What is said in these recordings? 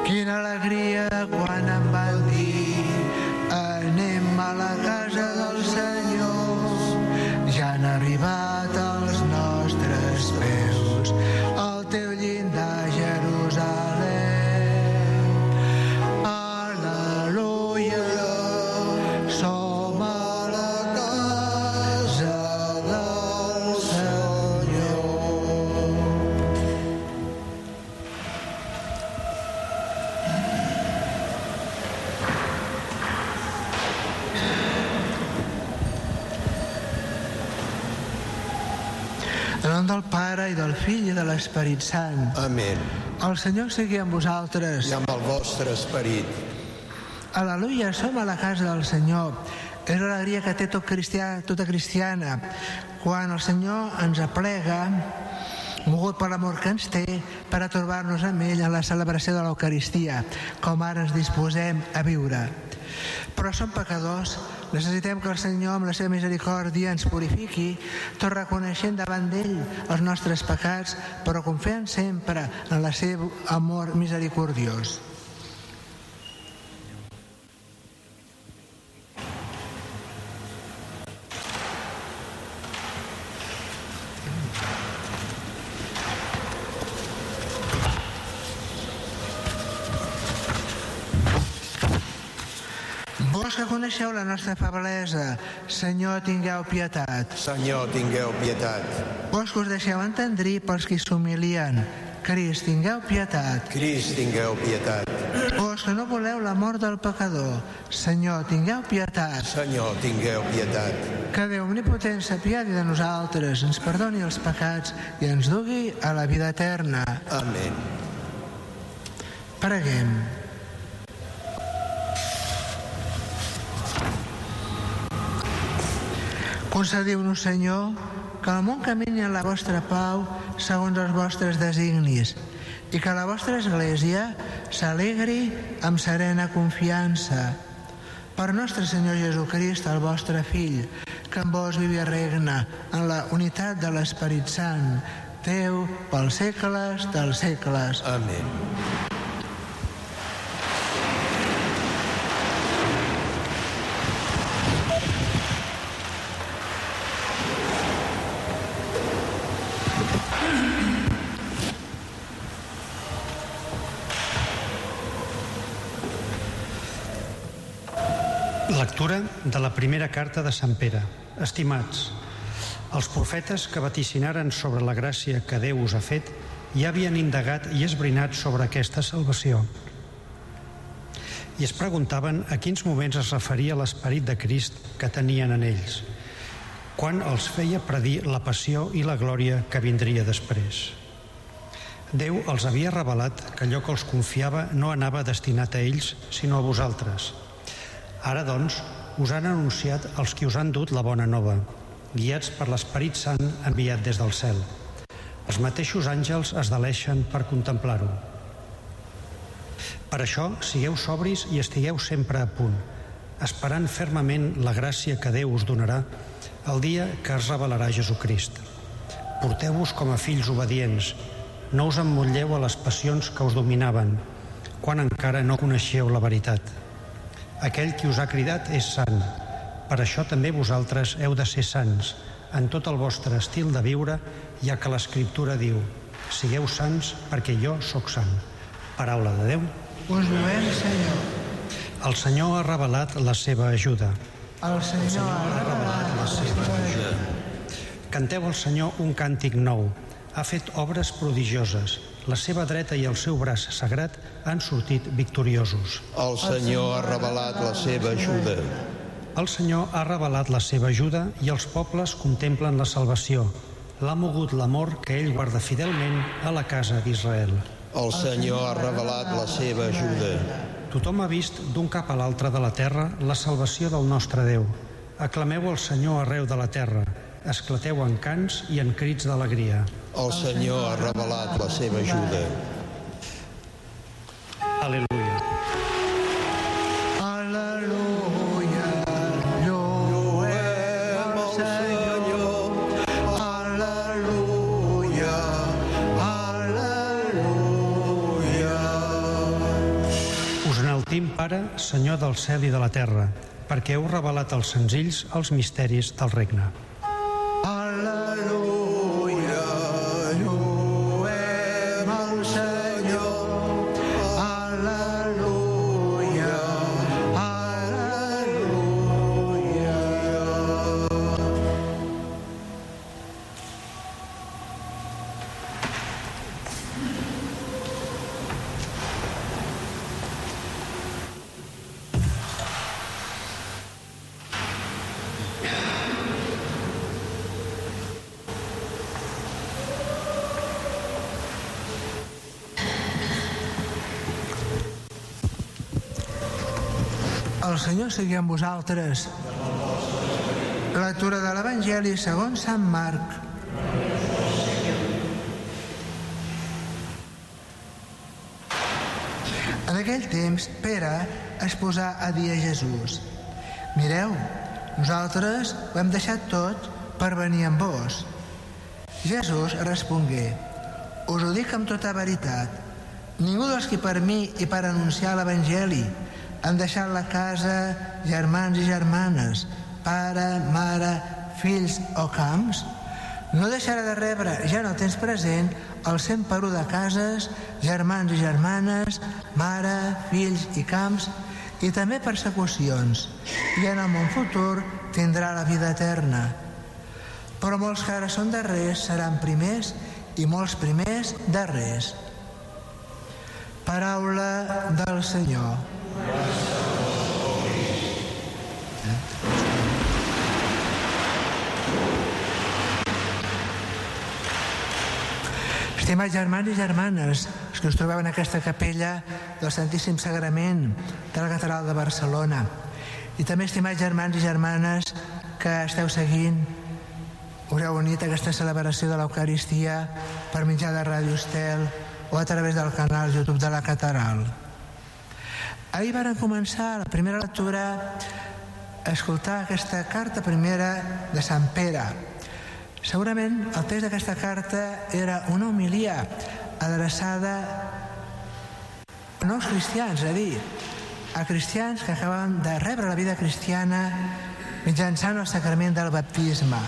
Quina alegria quan em van dir anem a la casa del Senyor. Ja han arribat els nostres peus al teu llindar, Jerusalem. Al·leluia, som a la casa del Senyor. En nom del Pare i del Fill i de l'Esperit Sant. Amén. El Senyor sigui amb vosaltres. I amb el vostre esperit. Al·leluia, som a la casa del Senyor. És l'alegria que té tot cristià, tota cristiana, quan el Senyor ens aplega, mogut per l'amor que ens té, per a trobar-nos amb ell en la celebració de l'Eucaristia, com ara ens disposem a viure. Però som pecadors, necessitem que el Senyor amb la seva misericòrdia ens purifiqui, tot reconeixent davant d'ell els nostres pecats, però confiant sempre en el seu amor misericordiós. Vos que coneixeu la nostra feblesa, Senyor, tingueu pietat. Senyor, tingueu pietat. Vos que us deixeu entendrir pels qui s'humilien, Crist, tingueu pietat. Crist, tingueu pietat. Vos que no voleu la mort del pecador, Senyor, tingueu pietat. Senyor, tingueu pietat. Que Déu omnipotent s'apiadi de nosaltres, ens perdoni els pecats i ens dugui a la vida eterna. Amén. Preguem. Concediu-nos, Senyor, que el món camini en la vostra pau segons els vostres designis i que la vostra Església s'alegri amb serena confiança. Per nostre Senyor Jesucrist, el vostre Fill, que amb vos viu i regna en la unitat de l'Esperit Sant, Déu pels segles dels segles. Amén. Lectura de la primera carta de Sant Pere. Estimats, els profetes que vaticinaren sobre la gràcia que Déu us ha fet ja havien indagat i esbrinat sobre aquesta salvació. I es preguntaven a quins moments es referia l'esperit de Crist que tenien en ells, quan els feia predir la passió i la glòria que vindria després. Déu els havia revelat que allò que els confiava no anava destinat a ells, sinó a vosaltres. Ara, doncs, us han anunciat els qui us han dut la bona nova, guiats per l'Esperit Sant enviat des del cel. Els mateixos àngels es deleixen per contemplar-ho. Per això, sigueu sobris i estigueu sempre a punt, esperant fermament la gràcia que Déu us donarà el dia que es revelarà Jesucrist. Porteu-vos com a fills obedients, no us emmotlleu a les passions que us dominaven, quan encara no coneixeu la veritat. Aquell qui us ha cridat és sant. Per això també vosaltres heu de ser sants en tot el vostre estil de viure, ja que l'Escriptura diu: sigueu sants perquè jo sóc sant. Paraula de Déu. Us loem, Senyor. El Senyor ha revelat la seva ajuda. El Senyor ha revelat la seva ajuda. Canteu al Senyor un càntic nou. Ha fet obres prodigioses. La seva dreta i el seu braç sagrat han sortit victoriosos. El Senyor ha revelat la seva ajuda. El Senyor ha revelat la seva ajuda i els pobles contemplen la salvació. L'ha mogut l'amor que ell guarda fidelment a la casa d'Israel. El Senyor ha revelat la seva ajuda. Tothom ha vist d'un cap a l'altre de la terra la salvació del nostre Déu. Aclameu el Senyor arreu de la terra. Esclateu en cants i en crits d'alegria. El Senyor ha revelat la seva ajuda. Aleluia. Aleluia. Lloem al Senyor. Aleluia. Aleluia. convertim, Pare, Senyor del cel i de la terra, perquè heu revelat als senzills els misteris del regne. Al·leluia, lluem al Senyor. Al·leluia, al·leluia. El Senyor sigui amb vosaltres. Lectura de l'Evangeli segons Sant Marc. En aquell temps, Pere es posà a dir a Jesús: mireu, nosaltres ho hem deixat tot per venir amb vos. Jesús respongué: us ho dic amb tota veritat, ningú dels que per mi i per anunciar l'Evangeli han deixat la casa, germans i germanes, pare, mare, fills o camps, no deixarà de rebre ja en el temps present el 100% de cases, germans i germanes, mare, fills i camps, i també persecucions, i en el món futur tindrà la vida eterna. Però molts que ara són darrers seran primers, i molts primers darrers. Paraula del Senyor. Estimats germans i germanes, els que us trobeu en aquesta capella del Santíssim Sagrament de la Catedral de Barcelona, i també estimats germans i germanes que esteu seguint, us heu unit a aquesta celebració de l'Eucaristia per mitjà de Ràdio Estel o a través del canal YouTube de la Catedral. Ahir varen començar la primera lectura a escoltar aquesta carta primera de Sant Pere. Segurament el text d'aquesta carta era una homilia adreçada a nous cristians, és a dir, a cristians que acaben de rebre la vida cristiana mitjançant el sacrament del baptisme.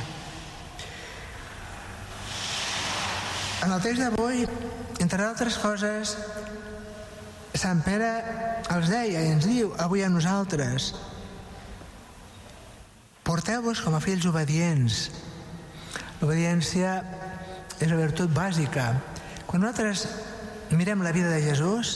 En el text d'avui, entre altres coses, Sant Pere els deia i ens diu avui a nosaltres: porteu-vos com a fills obedients. L'obediència és la virtut bàsica. Quan nosaltres mirem la vida de Jesús,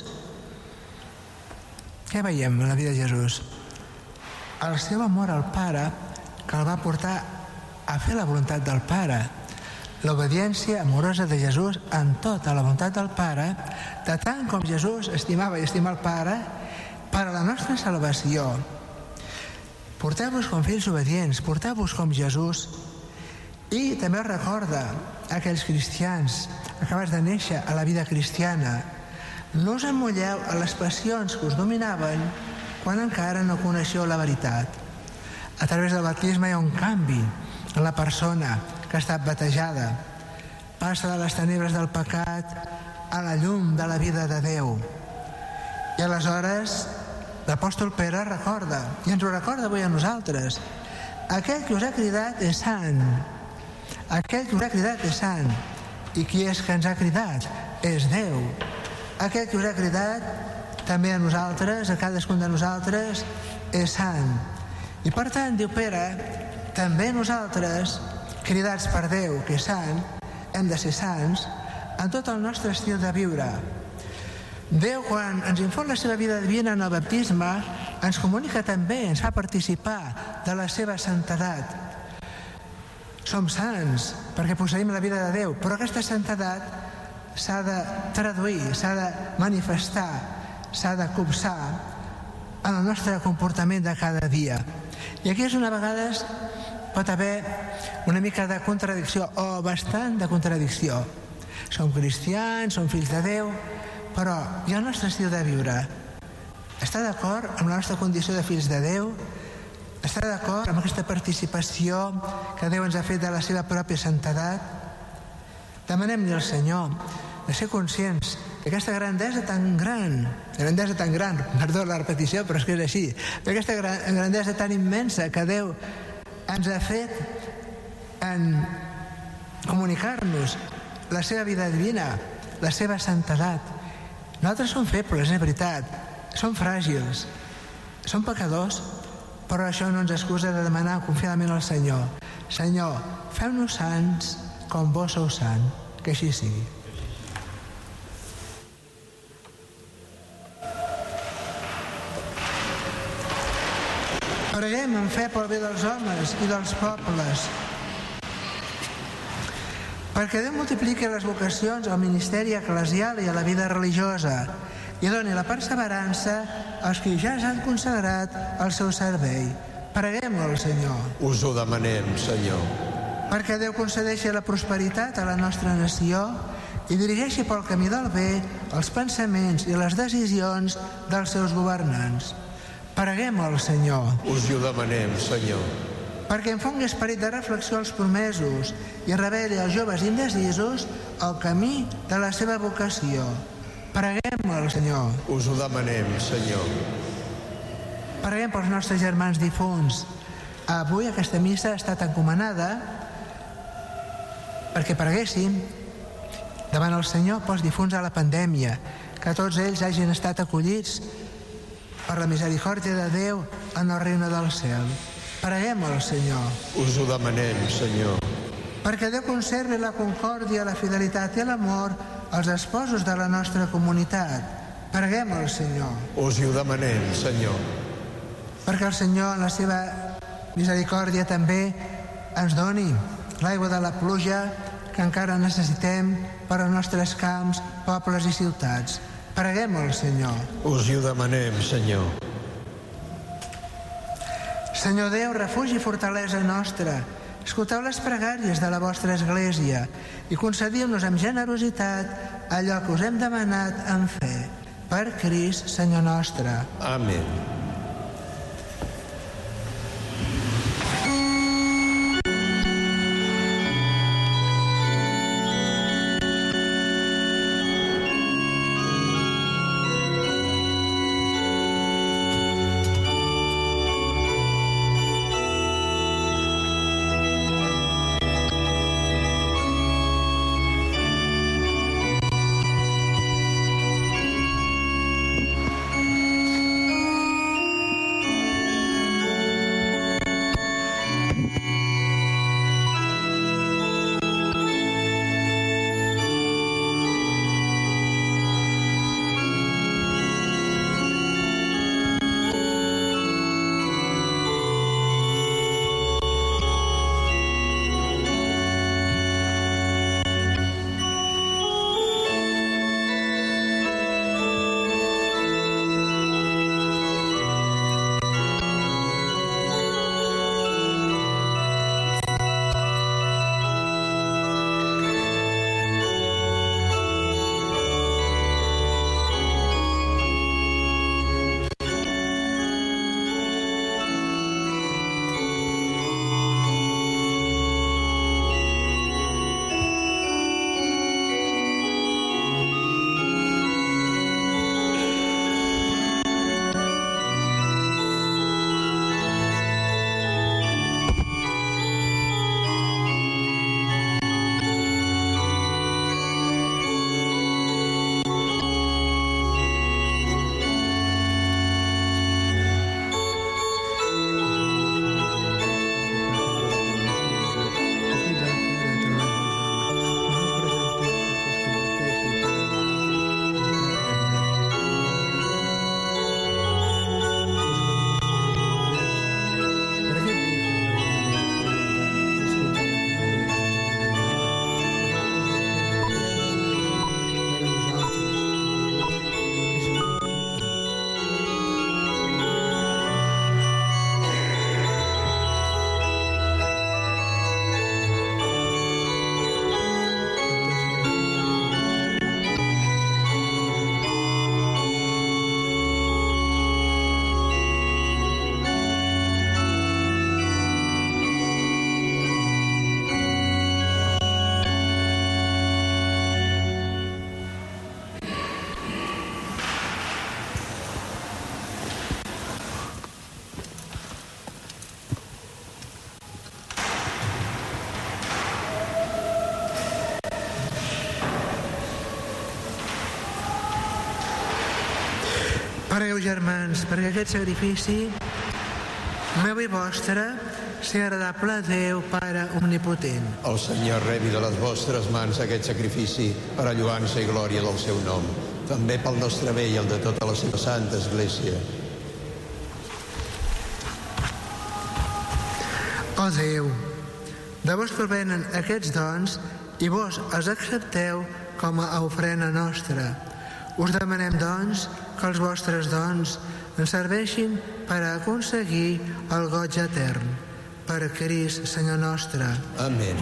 què veiem en la vida de Jesús? El seu amor al Pare, que el va portar a fer la voluntat del Pare. L'obediència amorosa de Jesús en tota la voluntat del Pare, de tant com Jesús estimava i estima el Pare, per a la nostra salvació. Porteu-vos com fills obedients, porteu-vos com Jesús. I també recorda a aquells cristians acabats de néixer a la vida cristiana: no us emmolleu a les passions que us dominaven quan encara no coneixeu la veritat. A través del baptisme hi ha un canvi en la persona que ha estat batejada. Passa de les tenebres del pecat a la llum de la vida de Déu. I aleshores l'apòstol Pere recorda, i ens ho recorda avui a nosaltres: aquell que us ha cridat és sant. Aquell que us ha cridat és sant. I qui és que ens ha cridat? És Déu. Aquell que us ha cridat també a nosaltres, a cadascun de nosaltres, és sant. I per tant, diu Pere, també nosaltres, cridats per Déu, que és sant, hem de ser sants en tot el nostre estil de viure. Déu, quan ens infon la seva vida divina en el baptisme, ens comunica també, ens fa participar de la seva santedat. Som sants perquè posseïm la vida de Déu, però aquesta santedat s'ha de traduir, s'ha de manifestar, s'ha de copsar en el nostre comportament de cada dia. I aquí és on a vegades pot haver una mica de contradicció, o bastant de contradicció. Som cristians, som fills de Déu, però i el nostre estil de viure està d'acord amb la nostra condició de fills de Déu? Està d'acord amb aquesta participació que Déu ens ha fet de la seva pròpia santedat? Demanem-li al Senyor de ser conscients aquesta grandesa tan gran, perdó la repetició, però és que és així, aquesta grandesa tan immensa que Déu ens ha fet en comunicar-nos la seva vida divina, la seva santedat. Nosaltres som febles, és veritat, som fràgils, som pecadors, però això no ens excusa de demanar confiadament al Senyor: Senyor, feu-nos sants com vos sou sant, que així sigui. Preguem en fe pel bé dels homes i dels pobles, perquè Déu multipliqui les vocacions al ministeri eclesial i a la vida religiosa i doni la perseverança als que ja s'han consagrat al seu servei. Preguem al Senyor. Us ho demanem, Senyor. Perquè Déu concedeixi la prosperitat a la nostra nació i dirigeixi pel camí del bé els pensaments i les decisions dels seus governants. Preguem al Senyor. Us ho demanem, Senyor. Perquè enfongui esperit de reflexió als promesos i reveli als joves indecisos el camí de la seva vocació. Preguem al Senyor. Us ho demanem, Senyor. Preguem pels nostres germans difunts. Avui aquesta missa ha estat encomanada perquè preguéssim davant el Senyor pels difunts a la pandèmia, que tots ells hagin estat acollits per la misericòrdia de Déu en el regne del cel. Preguem al Senyor. Us ho demanem, Senyor. Perquè Déu conservi la concòrdia, la fidelitat i l'amor als esposos de la nostra comunitat. Preguem al Senyor. Us ho demanem, Senyor. Perquè el Senyor, en la seva misericòrdia, també ens doni l'aigua de la pluja que encara necessitem per als nostres camps, pobles i ciutats. Preguem al Senyor. Us ho demanem, Senyor. Senyor Déu, refugi i fortalesa nostra, escolteu les pregàries de la vostra Església i concediu-nos amb generositat allò que us hem demanat en fe. Per Crist, Senyor nostre. Amén. Pregueu, germans, perquè aquest sacrifici meu i vostre sigui agradable a Déu, Pare omnipotent. El Senyor rebi de les vostres mans aquest sacrifici per a lloança i glòria del seu nom, també pel nostre bé i el de tota la seva santa Església. Ó Déu, de vos provenen aquests dons i vos els accepteu com a ofrena nostra. Us demanem, doncs, que els vostres dons ens serveixin per a aconseguir el goig etern. Per Crist, Senyor nostre. Amén.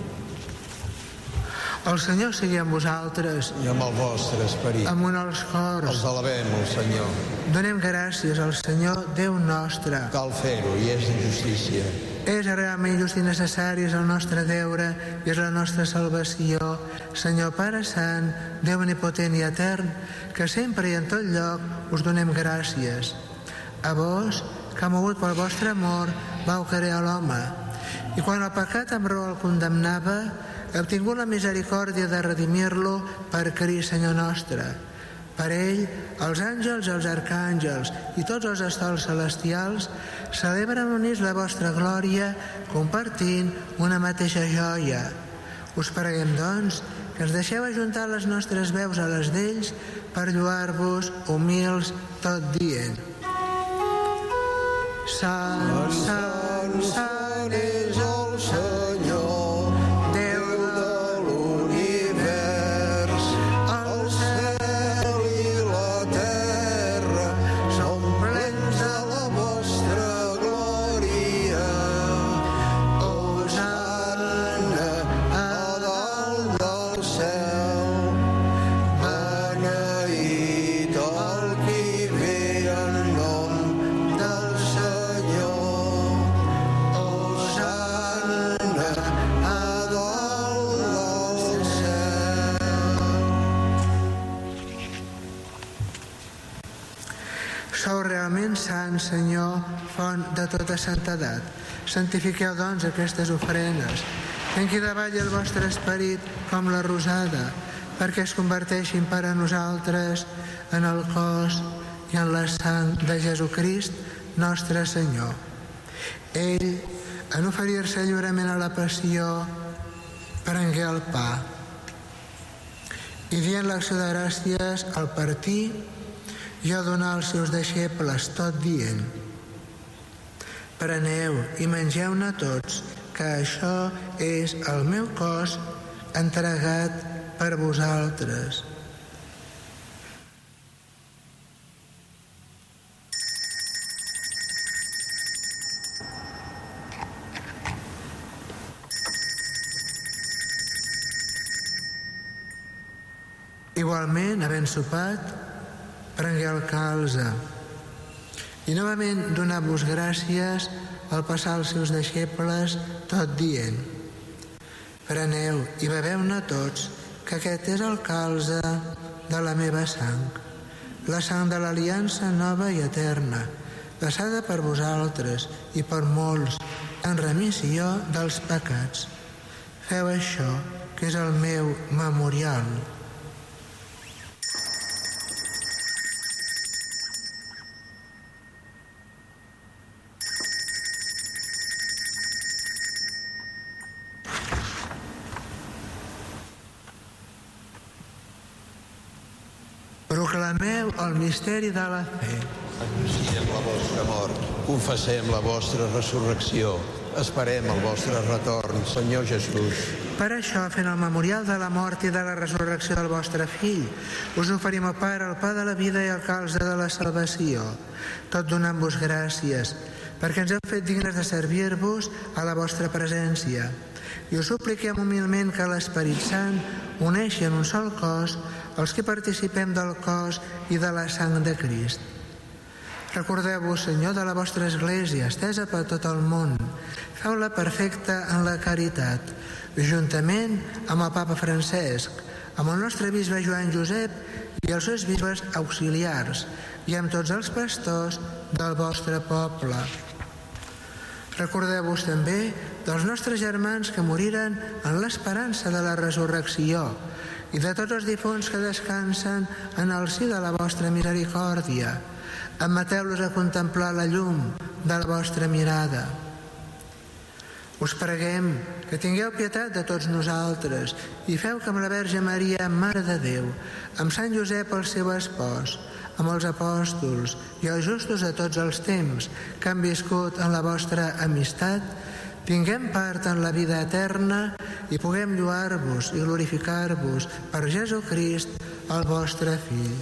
El Senyor sigui amb vosaltres. I amb el vostre esperit. Amunt els cors. Els alabem, el Senyor. Donem gràcies al Senyor, Déu nostre. Cal fer-ho i és de justícia. És realment just i necessari, és el nostre deure i és la nostra salvació. Senyor Pare Sant, Déu omnipotent i etern, que sempre i en tot lloc us donem gràcies. A vos, que mogut pel vostre amor, vau crear l'home. I quan el pecat amb raó el condemnava, heu tingut la misericòrdia de redimir-lo per Crist, Senyor nostre. Per ell, els àngels i els arcàngels i tots els estols celestials celebren units la vostra glòria compartint una mateixa joia. Us preguem, doncs, que ens deixeu ajuntar les nostres veus a les d'ells per lloar-vos humils tot dient. Sant, sant, sant és el Senyor, Déu de l'univers. El cel i la terra són plens de la vostra glòria. Hosanna a dalt del cel, beneït el qui ve en nom del Senyor. Hosanna a dalt del cel. Sou realment sant, Senyor, font de tota santedat. Santifiqueu, doncs, aquestes ofrenes. Fent que davalli el vostre esperit com la rosada, perquè es converteixin per a nosaltres en el cos i en la sang de Jesucrist, nostre Senyor. Ell, en oferir-se lliurement a la passió, prengué el pa i dient l'acció de gràcies al partir, jo donar als seus deixebles tot dient: preneu i mengeu-ne tots, que això és el meu cos entregat per vosaltres. Igualment, havent sopat, prengué el calze i novament donar-vos gràcies al passar als seus deixebles tot dient: preneu i beveu-ne tots, que aquest és el calze de la meva sang, la sang de l'aliança nova i eterna, passada per vosaltres i per molts en remissió dels pecats. Feu això, que és el meu memorial. Proclameu el misteri de la fe. Anunciem la vostra mort, confessem la vostra resurrecció, esperem el vostre retorn, Senyor Jesús. Per això, fent el memorial de la mort i de la resurrecció del vostre fill, us oferim, al Pare, el pa de la vida i el calze de la salvació, tot donant-vos gràcies, perquè ens heu fet dignes de servir-vos a la vostra presència. I us supliquem humilment que l'Esperit Sant uneixi en un sol cos els que participem del cos i de la sang de Crist. Recordeu-vos, Senyor, de la vostra Església, estesa per tot el món. Feu-la perfecta en la caritat, juntament amb el Papa Francesc, amb el nostre bisbe Joan Josep i els seus bisbes auxiliars, i amb tots els pastors del vostre poble. Recordeu-vos també dels nostres germans que moriren en l'esperança de la resurrecció i de tots els difunts que descansen en el si de la vostra misericòrdia. Admeteu-los a contemplar la llum de la vostra mirada. Us preguem que tingueu pietat de tots nosaltres i feu que amb la Verge Maria, Mare de Déu, amb Sant Josep, el seu espòs, amb els apòstols i els justos de tots els temps que han viscut en la vostra amistat, tinguem part en la vida eterna i puguem lloar-vos i glorificar-vos per Jesucrist, el vostre Fill.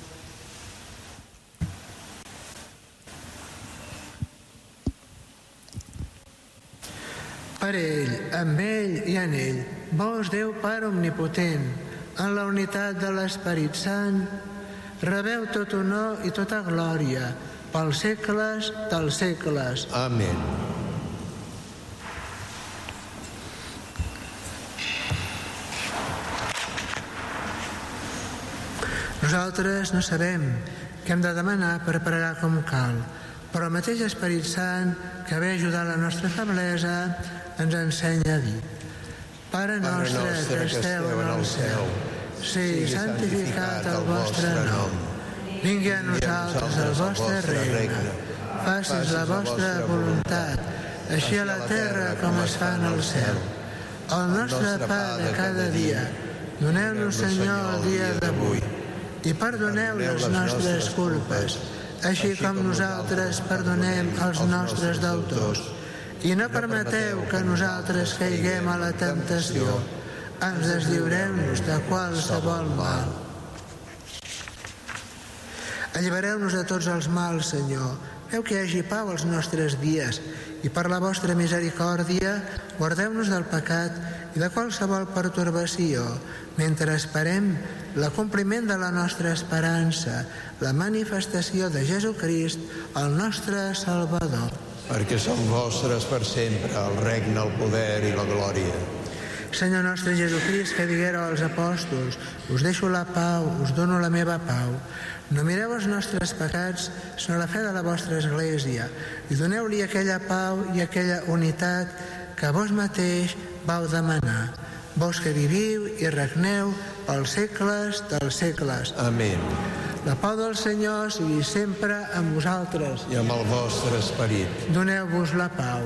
Per ell, amb ell i en ell, vos, Déu Pare omnipotent, en la unitat de l'Esperit Sant, rebeu tot honor i tota glòria pels segles dels segles. Amén. Nosaltres no sabem què hem de demanar per pregar com cal, però el mateix Esperit Sant, que ve a ajudar la nostra feblesa, ens ensenya a dir: Pare nostre que esteu en el cel, sigui santificat el vostre nom. Vingui a nosaltres el vostre regne. Facis la vostra voluntat, així a la terra com es fa en el cel. El nostre pa de cada dia, doneu-nos, Senyor, el dia d'avui, i perdoneu les nostres culpes, així com nosaltres perdonem als nostres deutors. I no permeteu que nosaltres caiguem a la temptació. Ens deslliureu-nos de qualsevol mal. Allibereu-nos de tots els mals, Senyor. Feu que hi hagi pau als nostres dies i per la vostra misericòrdia guardeu-nos del pecat i de qualsevol pertorbació, mentre esperem l'acompliment de la nostra esperança, la manifestació de Jesucrist, el nostre Salvador. Perquè són vostres per sempre el regne, el poder i la glòria. Senyor nostre Jesucrist, que diguéreu als apòstols: us deixo la pau, us dono la meva pau. No mireu els nostres pecats, sinó la fe de la vostra Església, i doneu-li aquella pau i aquella unitat que vos mateix vau demanar. Vos que viviu i regneu pels segles dels segles. Amén. La pau del Senyor sigui sempre amb vosaltres. I amb el vostre esperit. Doneu-vos la pau.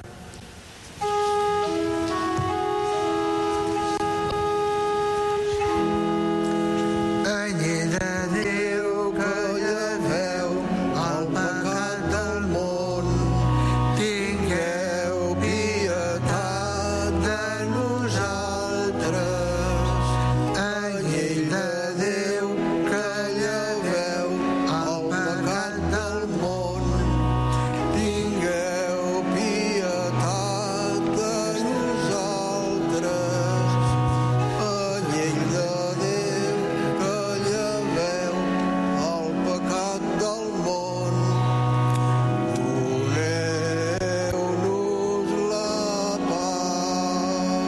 Anyell de Déu que lleveu el pecat del món, tingueu pietat de nosaltres. Anyell de Déu que lleveu el pecat del món, tingueu pietat de nosaltres. Anyell de Déu que lleveu el pecat del món, doneu-nos la pau.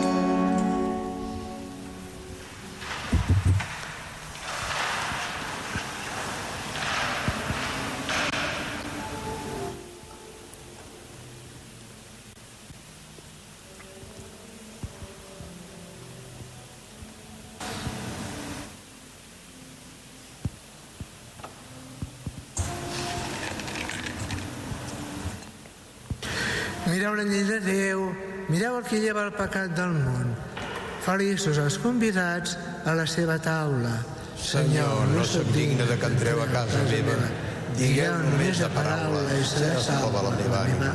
Mireu l'anyell de Déu, mireu el que lleva el pecat del món. Feliços els convidats a la seva taula. Senyor, no sóc digne de que entreu a casa meva. Digueu només la paraula i serà salva la meva ànima.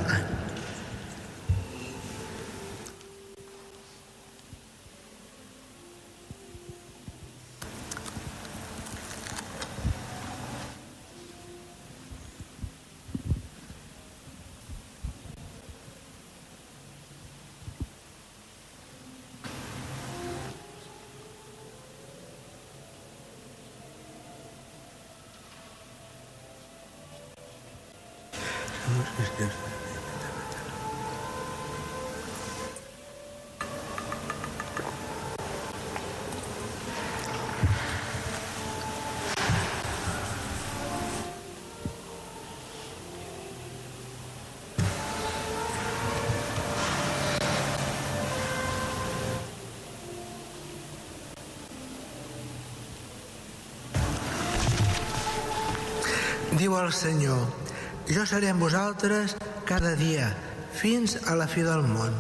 Diu el Senyor: jo seré amb vosaltres cada dia, fins a la fi del món.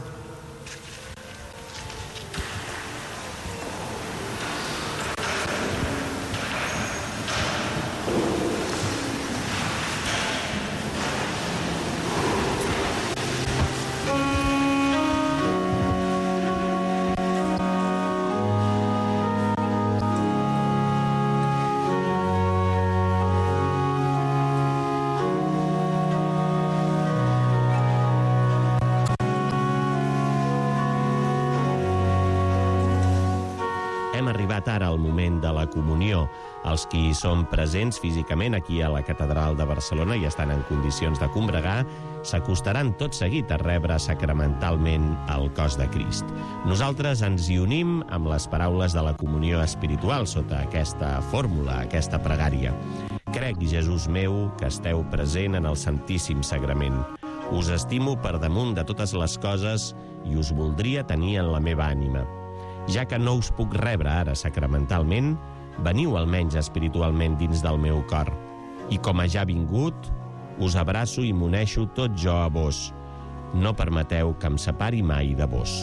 Hem arribat ara al moment de la comunió. Els qui són presents físicament aquí a la Catedral de Barcelona i estan en condicions de combregar, s'acostaran tot seguit a rebre sacramentalment el cos de Crist. Nosaltres ens hi unim amb les paraules de la comunió espiritual sota aquesta fórmula, aquesta pregària. Crec, Jesús meu, que esteu present en el Santíssim Sagrament. Us estimo per damunt de totes les coses i us voldria tenir en la meva ànima. Ja que no us puc rebre ara sacramentalment, veniu almenys espiritualment dins del meu cor. I com a ja vingut, us abraço i m'uneixo tot jo a vos. No permeteu que em separi mai de vos.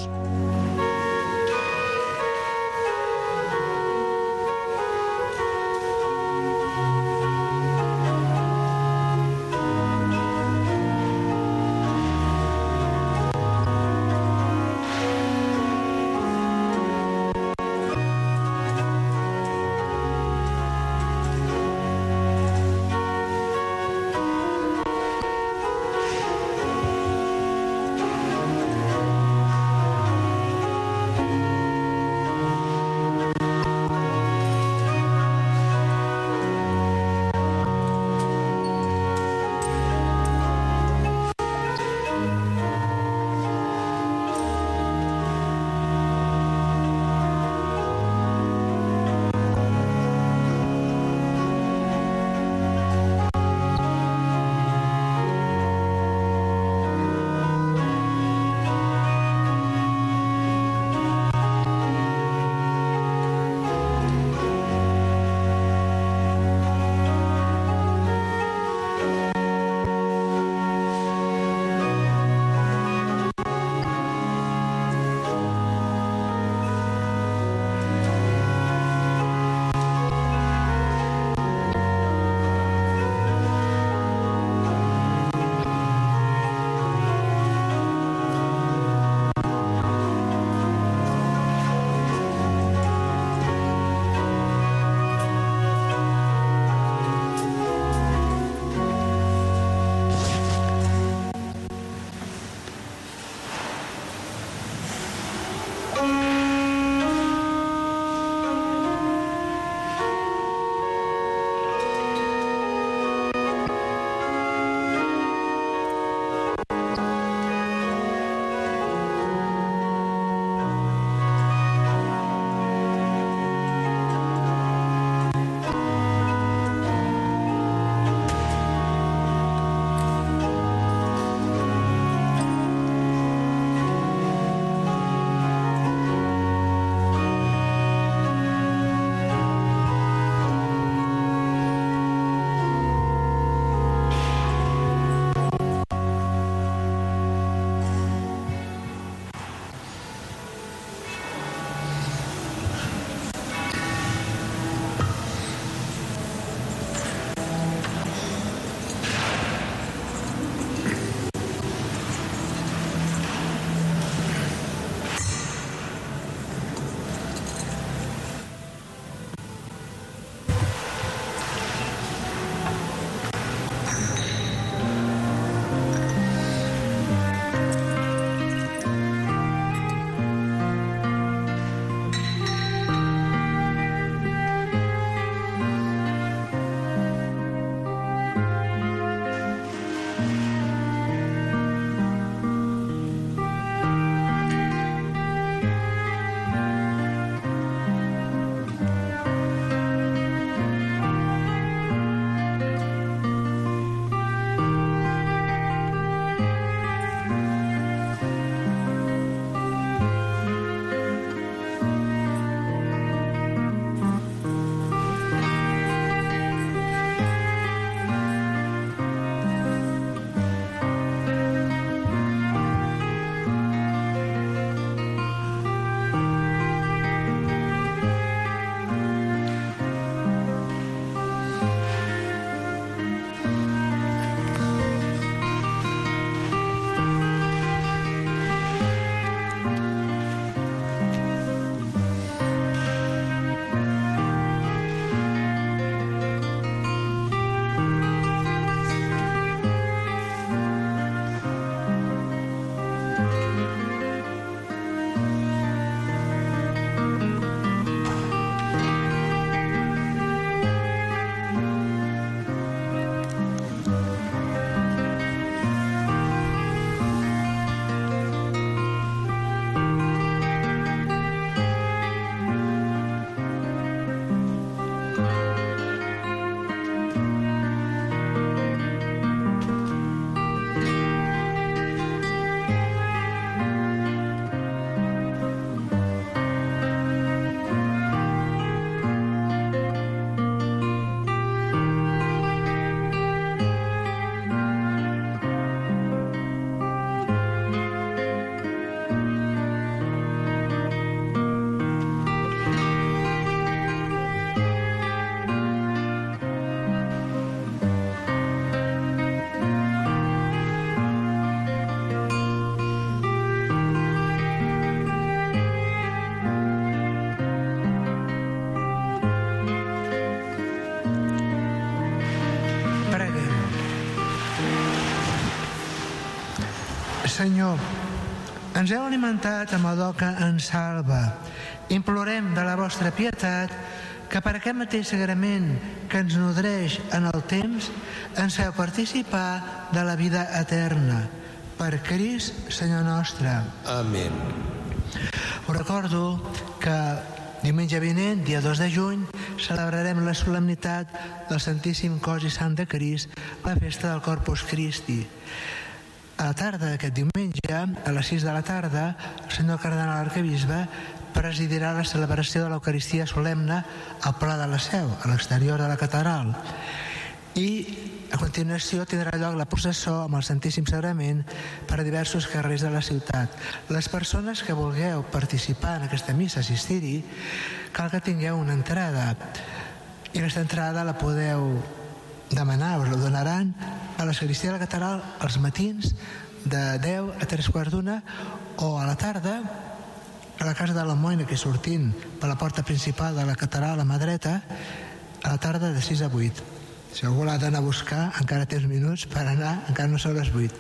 Senyor, ens heu alimentat amb el do que ens salva. Implorem de la vostra pietat que per aquest mateix sagrament que ens nodreix en el temps ens feu participar de la vida eterna. Per Crist, Senyor nostre. Amén. Us recordo que diumenge vinent, dia 2 de juny, celebrarem la solemnitat del Santíssim Cos i Sant de Crist, la festa del Corpus Christi. A la tarda d'aquest diumenge, a les 6 de la tarda, el senyor cardenal arquebisbe presidirà la celebració de l'Eucaristia solemne al Pla de la Seu, a l'exterior de la catedral. I a continuació tindrà lloc la processó amb el Santíssim Sagrament per a diversos carrers de la ciutat. Les persones que vulgueu participar en aquesta missa, assistir-hi, cal que tingueu una entrada. I aquesta entrada la podeu demanar, us la donaran a la sagristia de la catedral als matins de 10 a 3:15 o a la tarda a la casa de l'Almoina, que és sortint per la porta principal de la catedral a mà dreta, a la tarda de 6 a 8. Si algú l'ha d'anar a buscar, encara té uns minuts per anar, encara no són les 8.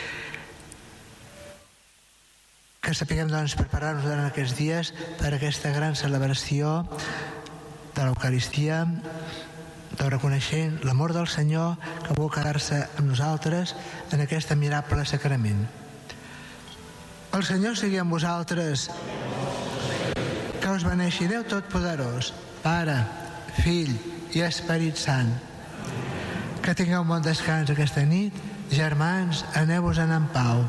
Que sapiguem, doncs, preparar-nos durant aquests dies per aquesta gran celebració de l'Eucaristia, de reconeixent l'amor del Senyor que vol quedar-se amb nosaltres en aquest admirable sacrament. El Senyor sigui amb vosaltres. Que us beneixi Déu Totpoderós, Pare, Fill i Esperit Sant. Que tingueu un bon descans aquesta nit. Germans, aneu-vos-en en pau.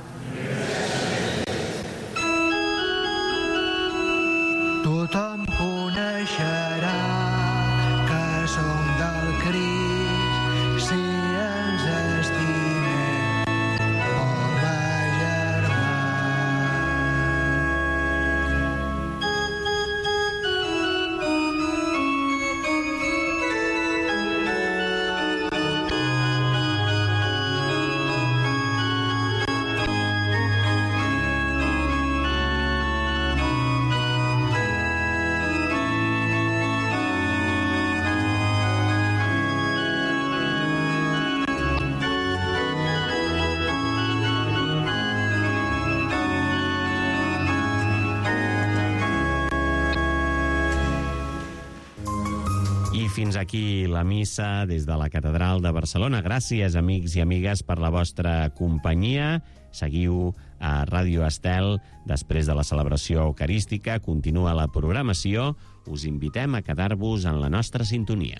Tothom coneixerà que som del Crist si ens estimem com a germans. Fins aquí la missa des de la Catedral de Barcelona. Gràcies, amics i amigues, per la vostra companyia. Seguiu a Ràdio Estel. Després de la celebració eucarística, continua la programació. Us invitem a quedar-vos en la nostra sintonia.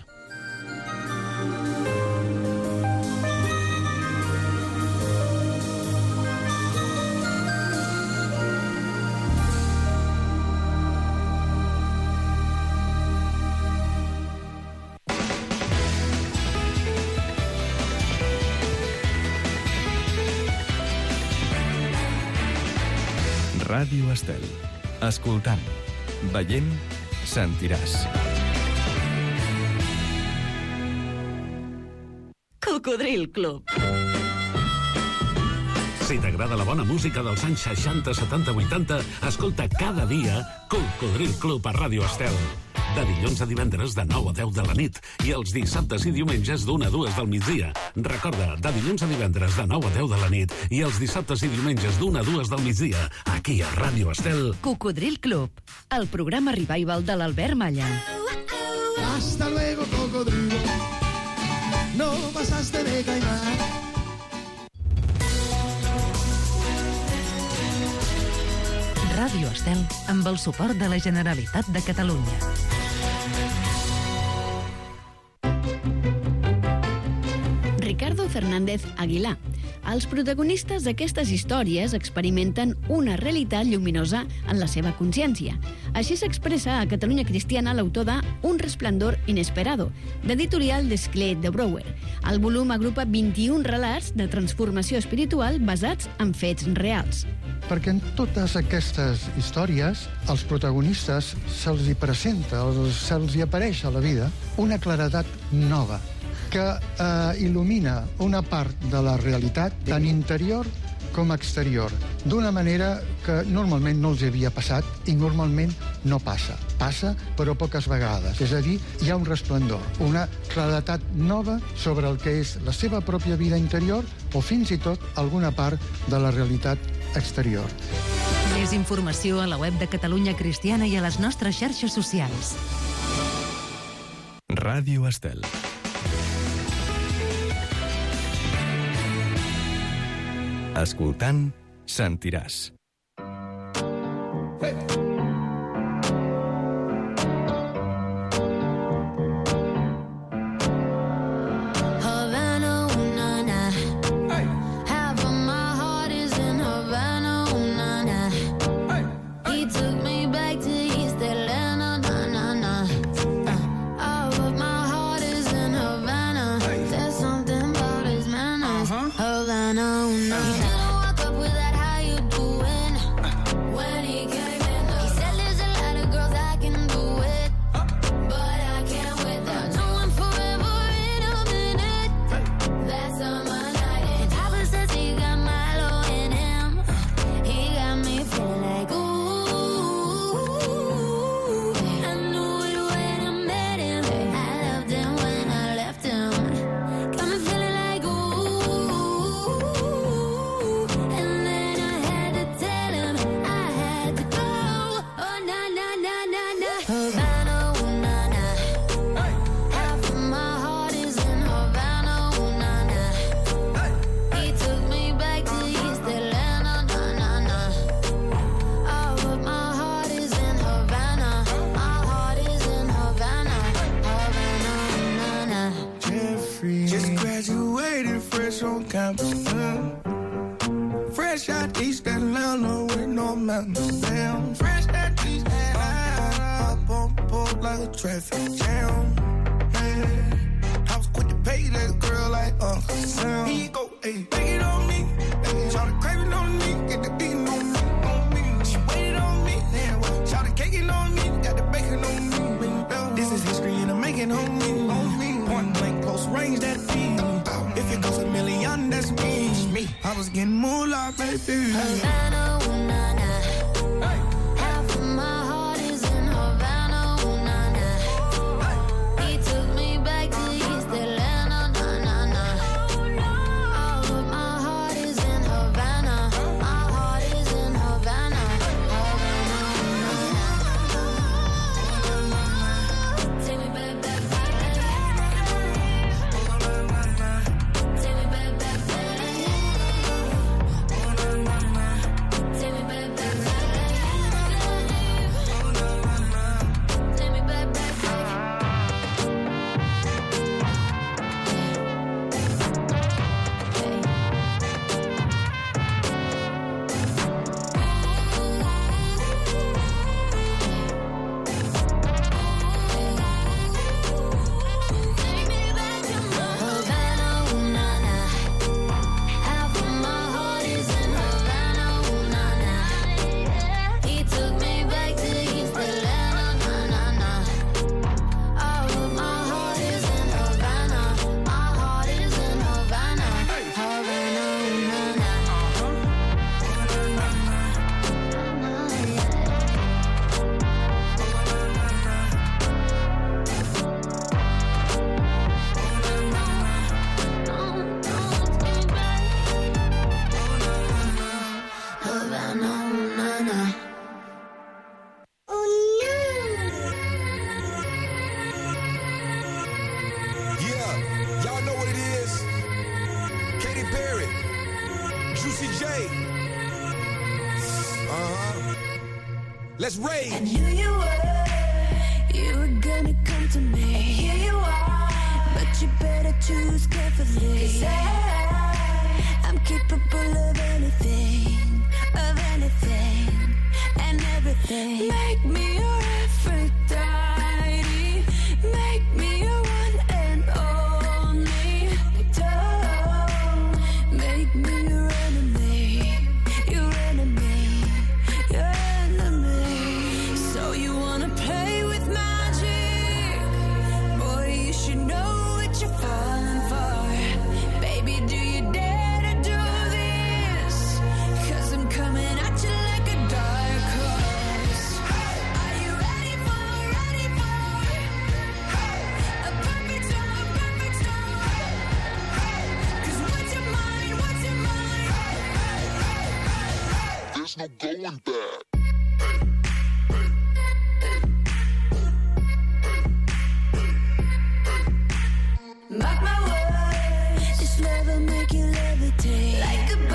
Ràdio Estel. Escoltant, veient, sentiràs. Cocodril Club. Si t'agrada la bona música dels anys 60, 70, 80, escolta cada dia Cocodril Club a Ràdio Estel. De dilluns a divendres de 9 a 10 de la nit i els dissabtes i diumenges d'1 a 2 del migdia. Recorda, de dilluns a divendres de 9 a 10 de la nit i els dissabtes i diumenges d'1 a 2 del migdia, aquí a Ràdio Estel. Cocodril Club, el programa revival de l'Albert Malla. Hasta luego, cocodrilo. No pasaste de caimán. Ràdio Estel, amb el suport de la Generalitat de Catalunya. Ricardo Fernández Aguilar. Els protagonistes d'aquestes històries experimenten una realitat lluminosa en la seva consciència. Així s'expressa a Catalunya Cristiana l'autor de Un resplendor inesperado, d'editorial Desclés de Brouwer. El volum agrupa 21 relats de transformació espiritual basats en fets reals. Perquè en totes aquestes històries als protagonistes se'ls hi presenta, se'ls hi apareix a la vida una claredat nova que il·lumina una part de la realitat tant interior com exterior, d'una manera que normalment no els havia passat i normalment no passa. Passa, però poques vegades. És a dir, hi ha un resplendor, una claredat nova sobre el que és la seva pròpia vida interior o fins i tot alguna part de la realitat exterior. Més informació a la web de Catalunya Cristiana i a les nostres xarxes socials. Ràdio Estel. Escoltant, sentiràs. Fresh out East Atlanta with no mountains down. Fresh out East Atlanta, up like a traffic jam. Yeah. I was quick to pay that girl like Uncle Sam. Here you go, ayy, take it on me. Try to crave it on me, get the beating on me, She waited on me, damn. Try to cake it on me, got the bacon on me. This is history and I'm making on me. Point blank, close range, that feed. If it goes a million, that's me. I was getting moolah, baby. Havana, ooh, nah, nah. Half of my heart is in Havana, ooh, nah, nah. He took me back to East Atlanta, nah, nah, nah. All of my heart is in Havana. My heart is in Havana. Havana, ooh, nah, nah. Take me back, back, back. Take me back, back, back. Let's rage. I knew you were gonna come to me. And here you are, but you better choose carefully. 'Cause I'm capable of anything, and everything. Make me your Aphrodite, make me your one and only. Don't make me your enemy, your enemy, your enemy. So you wanna play with magic? Boy, you should know what you're falling for. Baby, There's no going back. Mark my words, this love will make you levitate. Like a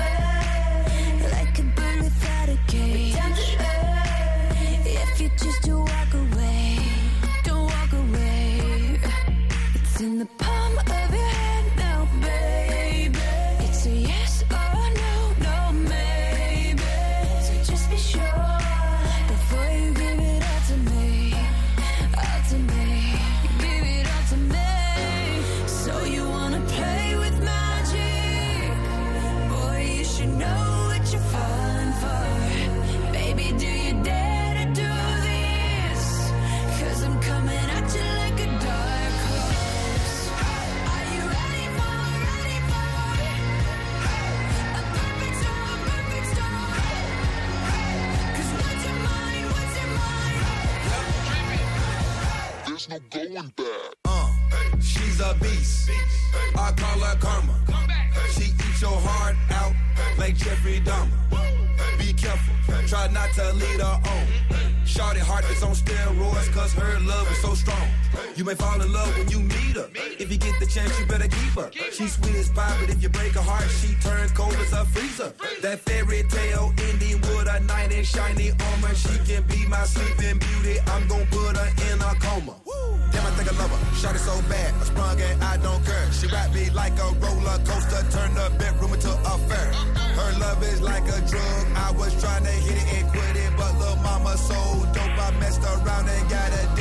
bird without a cage. Down to earth, if you choose to walk away, don't walk away. It's in the palm of your hand now, baby. It's a yes or no, no maybe. So just be sure before you give it all to me, all to me. Give it all to me. So you wanna play with magic? Boy, you should know what you're falling for. Baby, do you dare to do this? 'Cause I'm coming at you like a dark horse. Are you ready for a perfect storm, perfect storm? 'Cause what's your mind, what's your mind? There's no going back. She's a beast. I call her karma. She eats your heart out like Jeffrey Dahmer. Be careful, try not to lead her on. Shawty heart is on steroids 'cause her love is so strong. You may fall in love when you meet her. If you get the chance, you better keep her. She's sweet as pie, but if you break her heart, she turns cold as a freezer. That fairy tale ending with a knight in shiny armor. She can be my sleeping beauty. I'm gon' put her in a coma. Damn, I think I love her. Shawty so bad, I sprung and I don't care. She wrapped me like a roller coaster, turned the bedroom into a fair. Her love is like a drug. I was trying to hit it and quit it, but little mama so dope, I messed around and got addicted.